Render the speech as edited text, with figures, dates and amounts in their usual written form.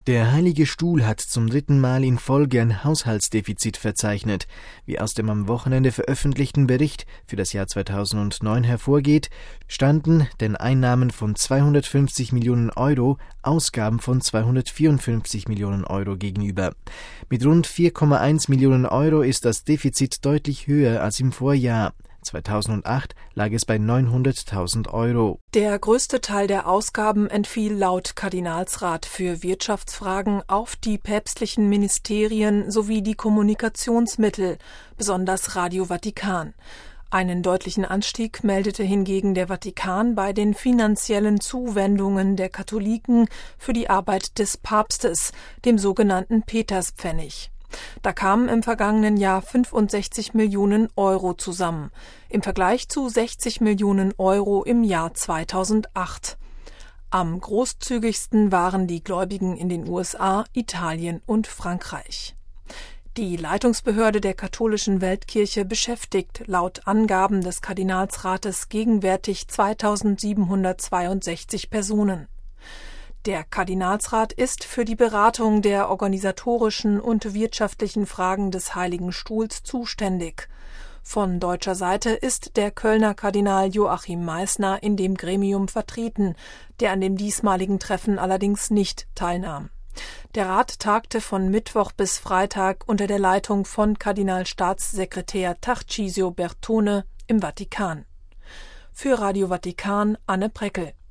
Der Heilige Stuhl hat zum 3. Mal in Folge ein Haushaltsdefizit verzeichnet. Wie aus dem am Wochenende veröffentlichten Bericht für das Jahr 2009 hervorgeht, standen den Einnahmen von 250 Millionen Euro Ausgaben von 254 Millionen Euro gegenüber. Mit rund 4,1 Millionen Euro ist das Defizit deutlich höher als im Vorjahr. 2008 lag es bei 900.000 Euro. Der größte Teil der Ausgaben entfiel laut Kardinalsrat für Wirtschaftsfragen auf die päpstlichen Ministerien sowie die Kommunikationsmittel, besonders Radio Vatikan. Einen deutlichen Anstieg meldete hingegen der Vatikan bei den finanziellen Zuwendungen der Katholiken für die Arbeit des Papstes, dem sogenannten Peterspfennig. Da kamen im vergangenen Jahr 65 Millionen Euro zusammen, im Vergleich zu 60 Millionen Euro im Jahr 2008. Am großzügigsten waren die Gläubigen in den USA, Italien und Frankreich. Die Leitungsbehörde der katholischen Weltkirche beschäftigt laut Angaben des Kardinalsrates gegenwärtig 2.762 Personen. Der Kardinalsrat ist für die Beratung der organisatorischen und wirtschaftlichen Fragen des Heiligen Stuhls zuständig. Von deutscher Seite ist der Kölner Kardinal Joachim Meissner in dem Gremium vertreten, der an dem diesmaligen Treffen allerdings nicht teilnahm. Der Rat tagte von Mittwoch bis Freitag unter der Leitung von Kardinalstaatssekretär Tarcisio Bertone im Vatikan. Für Radio Vatikan Anne Preckel.